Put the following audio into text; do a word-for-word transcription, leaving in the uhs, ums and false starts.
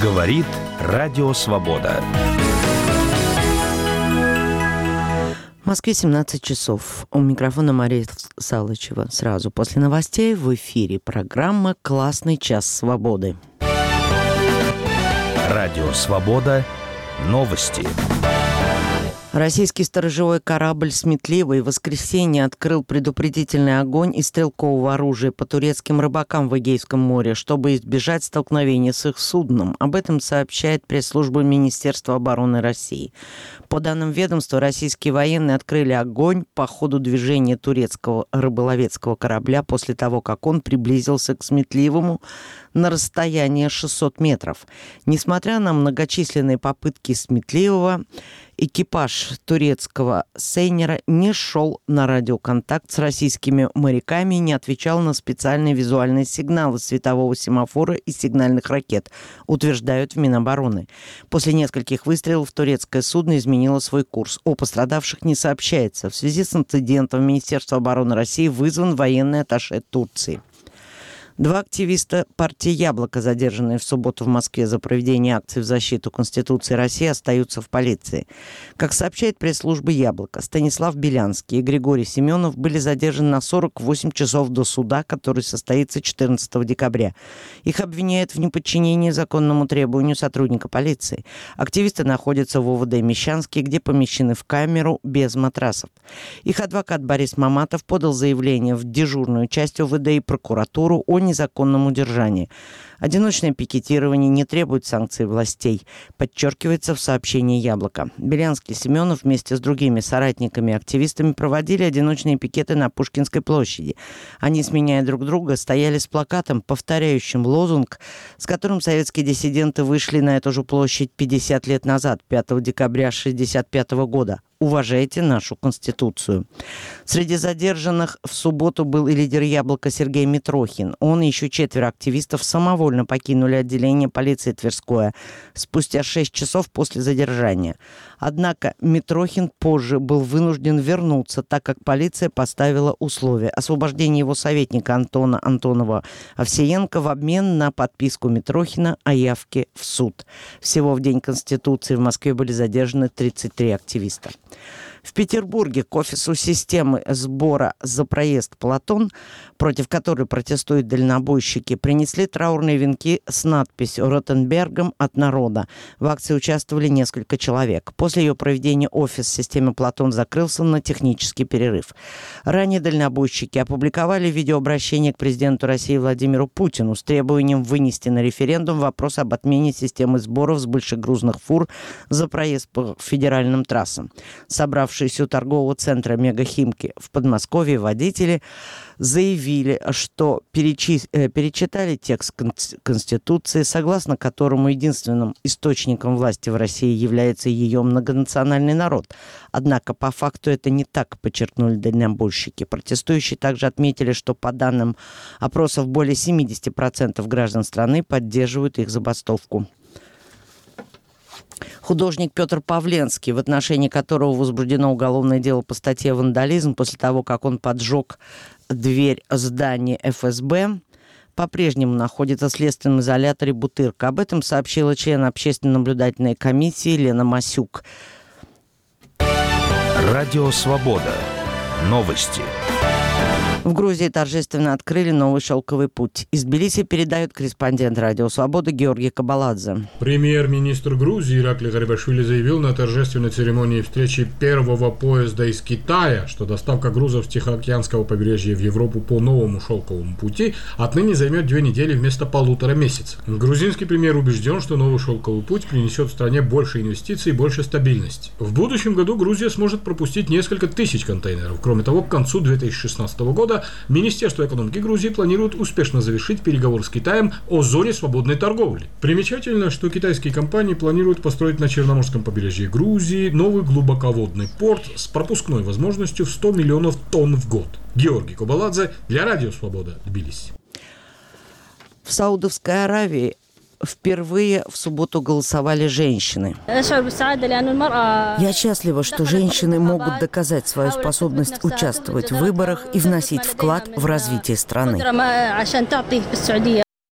Говорит Радио Свобода. В Москве семнадцать часов. У микрофона Мария Салычева. Сразу после новостей в эфире программа «Классный час свободы». Радио Свобода. Новости. Российский сторожевой корабль «Сметливый» в воскресенье открыл предупредительный огонь из стрелкового оружия по турецким рыбакам в Эгейском море, чтобы избежать столкновения с их судном. Об этом сообщает пресс-служба Министерства обороны России. По данным ведомства, российские военные открыли огонь по ходу движения турецкого рыболовецкого корабля после того, как он приблизился к «Сметливому» на расстояние шестьсот метров. Несмотря на многочисленные попытки «Сметливого», экипаж турецкого сейнера не шел на радиоконтакт с российскими моряками и не отвечал на специальные визуальные сигналы светового семафора и сигнальных ракет, утверждают в Минобороны. После нескольких выстрелов турецкое судно изменило свой курс. О пострадавших не сообщается. В связи с инцидентом Министерство обороны России вызван военный атташе Турции. Два активиста партии «Яблоко», задержанные в субботу в Москве за проведение акций в защиту Конституции России, остаются в полиции. Как сообщает пресс-служба «Яблоко», Станислав Белянский и Григорий Семенов были задержаны на сорок восемь часов до суда, который состоится четырнадцатого декабря. Их обвиняют в неподчинении законному требованию сотрудника полиции. Активисты находятся в ОВД Мещанский, где помещены в камеру без матрасов. Их адвокат Борис Маматов подал заявление в дежурную часть ОВД и прокуратуру о незаконном удержании. Одиночное пикетирование не требует санкций властей, подчеркивается в сообщении «Яблоко». Белянский и Семенов вместе с другими соратниками и активистами проводили одиночные пикеты на Пушкинской площади. Они, сменяя друг друга, стояли с плакатом, повторяющим лозунг, с которым советские диссиденты вышли на эту же площадь пятьдесят лет назад, пятого декабря шестьдесят пятого года. «Уважайте нашу Конституцию». Среди задержанных в субботу был и лидер «Яблока» Сергей Митрохин. Он и еще четверо активистов самовольно покинули отделение полиции Тверское спустя шесть часов после задержания. Однако Митрохин позже был вынужден вернуться, так как полиция поставила условие освобождения его советника Антона Антонова Овсеенко в обмен на подписку Митрохина о явке в суд. Всего в День Конституции в Москве были задержаны тридцать три активиста. В Петербурге к офису системы сбора за проезд «Платон», против которой протестуют дальнобойщики, принесли траурные венки с надписью «Ротенбергом от народа». В акции участвовали несколько человек. После ее проведения офис системы «Платон» закрылся на технический перерыв. Ранее дальнобойщики опубликовали видеообращение к президенту России Владимиру Путину с требованием вынести на референдум вопрос об отмене системы сборов с большегрузных фур за проезд по федеральным трассам. Собравшиеся у торгового центра «Мегахимки» в Подмосковье водители заявили, что перечи... перечитали текст Конституции, согласно которому единственным источником власти в России является ее многонациональный народ. Однако по факту это не так, подчеркнули дальнобойщики. Протестующие также отметили, что по данным опросов более семьдесят процентов граждан страны поддерживают их забастовку. Художник Петр Павленский, в отношении которого возбуждено уголовное дело по статье «Вандализм» после того, как он поджег дверь здания эф эс бэ, по-прежнему находится в следственном изоляторе «Бутырка». Об этом сообщила член общественной наблюдательной комиссии Лена Масюк. Радио Свобода. Новости. В Грузии торжественно открыли новый шелковый путь. Из Тбилиси передает корреспондент Радио Свобода Георгий Кабаладзе. Премьер-министр Грузии Иракли Гарибашвили заявил на торжественной церемонии встречи первого поезда из Китая, что доставка грузов с Тихоокеанского побережья в Европу по новому шелковому пути отныне займет две недели вместо полутора месяцев. Грузинский премьер убежден, что новый шелковый путь принесет стране больше инвестиций и больше стабильности. В будущем году Грузия сможет пропустить несколько тысяч контейнеров. Кроме того, к концу две тысячи шестнадцатого года Министерство экономики Грузии планирует успешно завершить переговоры с Китаем о зоне свободной торговли. Примечательно, что китайские компании планируют построить на Черноморском побережье Грузии новый глубоководный порт с пропускной возможностью в сто миллионов тонн в год. Георгий Кабаладзе для Радио Свобода, Тбилиси. В Саудовской Аравии впервые в субботу голосовали женщины. Я счастлива, что женщины могут доказать свою способность участвовать в выборах и вносить вклад в развитие страны.